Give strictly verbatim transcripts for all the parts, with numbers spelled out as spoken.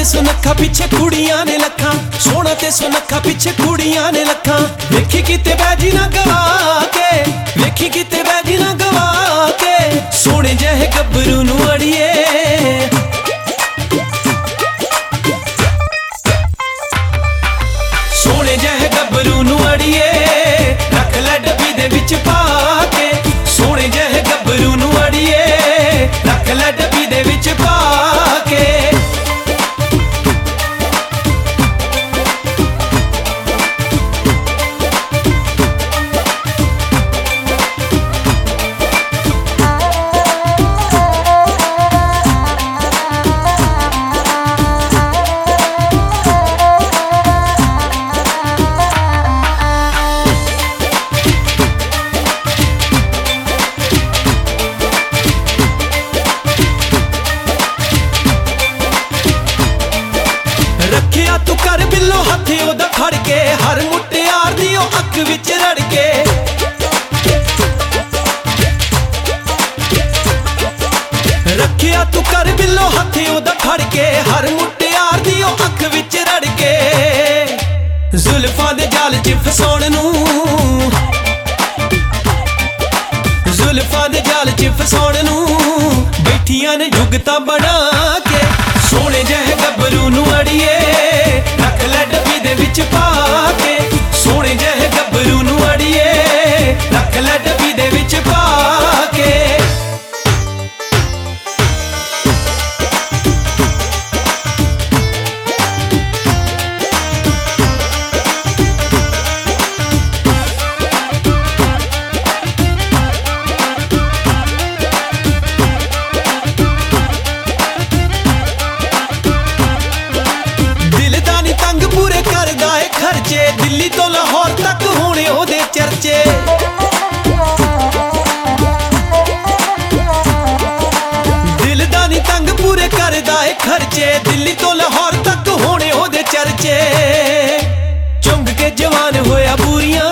सुनखा पिछे कुड़ियां ने लखा, सोना ते सुनखा पिछे कुड़ियां ने लखा। वेखी किते बैजी ना गवा के, वेखी किते बैजी ना गवा के, सोने जहे गब्बरू नू अड़िए। सोने जहे गब्बरू नू अड़िए, रख लै डब्बी दे विच पा के। सोने जहे गब्बरू नू अड़िए, रख लै डब्बी दे विच पा के। रखिया तू कर बिल्लो हथे ओदा फड़ के, हर मुटियार दी ओ अख विच रड़ के। रखिया तू कर बिल्लो हथे ओदा फड़ के, हर मुटियार दी ओ अख विच रड़ के। जुल्फां दे जाल च फसाउण नू, जुल्फां दे जाल च फसाउण नू, बैठियां ने जुगतां बना के। सोने जहे गब्बरू नू अड़िए, रख लै डब्बी दे विच पा के। सोने जहे गब्बरू नू अड़िए, रख लै डब्बी दे विच पा के। पूरे करदा है खर्चे, दिल्ली तो लाहौर तक होने ओदे चर्चे। दिल दा नी तंग पूरे करदा है खर्चे, दिल्ली तो लाहौर तक होने ओदे चर्चे। चुंग के जवान होया बूरियां,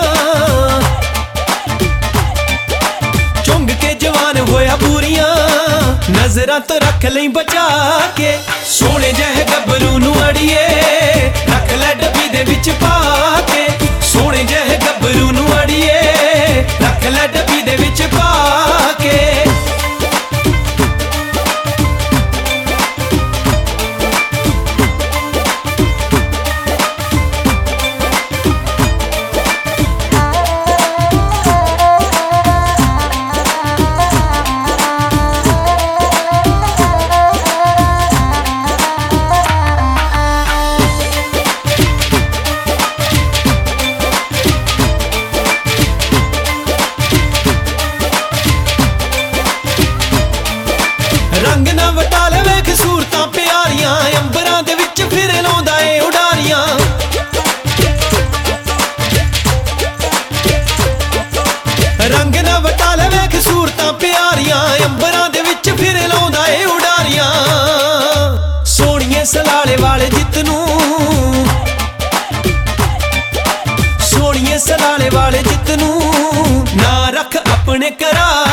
चुंग के जवान होया बूरियां, नजरां तो रख लई बचा के। सोने जहे गब्बरू नू अड़िए, रख लै डब्बी दे विच पा के। सोने जहे गब्बरू नू अड़िए, रख लै डब्बी दे विच पा के। रंग ना वटाले वेख सूरतां प्यारियां, अंबरां दे विच फिर लाउंदा ए उडारियां। रंग ना वटाले वेख सूरतां प्यारियां, अंबरां दे विच फिर लाउंदा ए उडारियां। सोहणिए सलाले वाले जितनू, सोहणिए सलाले वाले जितनू, ना रख अपने करा